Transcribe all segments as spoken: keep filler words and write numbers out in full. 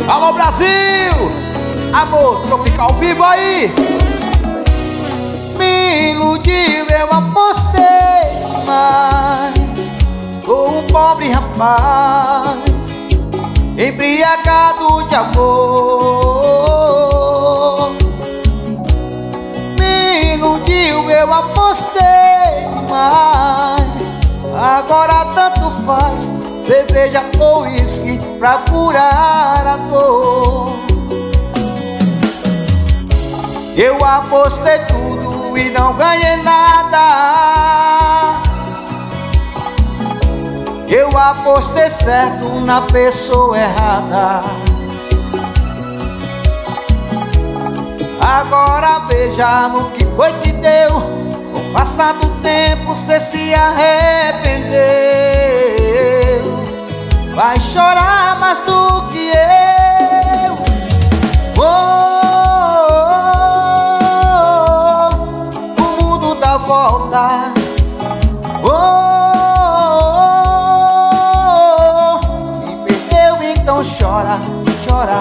Alô Brasil, amor tropical vivo aí. Me iludiu, eu apostei mais com um pobre rapaz embriagado de amor. Me iludiu, eu apostei mais. Agora tanto faz, cerveja ou uísque pra curar a dor. Eu apostei tudo e não ganhei nada. Eu apostei certo na pessoa errada. Agora veja no que foi que deu. Com o passar do tempo cê se arrependeu. Vai chorar mais do que eu. Oh, o mundo dá volta. Oh, me perdeu, então chora, chora.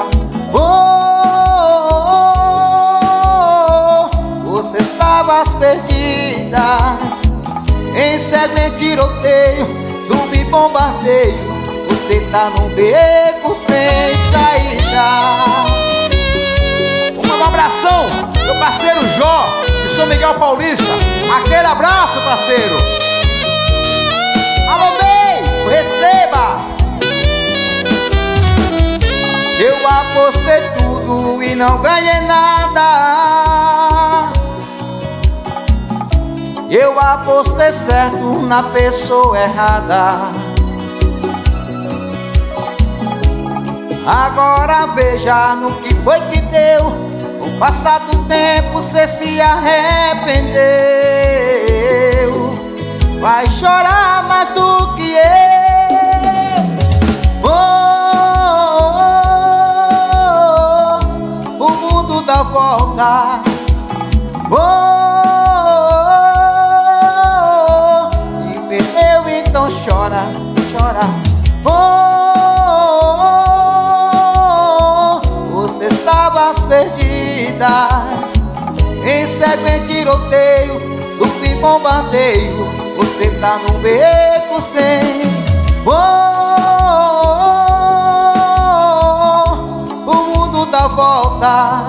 Oh, você estava às perdidas, em cego, em tiroteio, zumbi bombardeio. Você tá num beco sem saída. Vou mandar um abração, meu parceiro Jó, de São Miguel Paulista. Aquele abraço, parceiro. Alô, bem, receba. Eu apostei tudo e não ganhei nada. Eu apostei certo na pessoa errada. Agora veja no que foi que deu. Com o passar do tempo cê se arrependeu. Vai chorar mais do que eu. Oh, o mundo dá volta. Oh, me perdeu, então chora, chora. Às perdidas, em cego, em tiroteio, zumbi bombardeio. Você tá num beco sem. Oh, o mundo dá volta.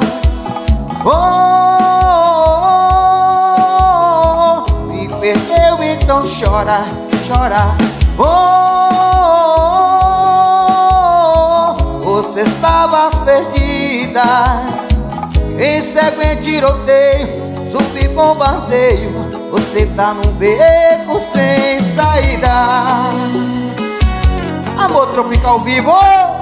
Oh, me perdeu, então chora, chora. Oh, você estava às perdidas, em cego, em tiroteio, zumbi bombardeio. Você tá num beco sem saída. Amor tropical vivo.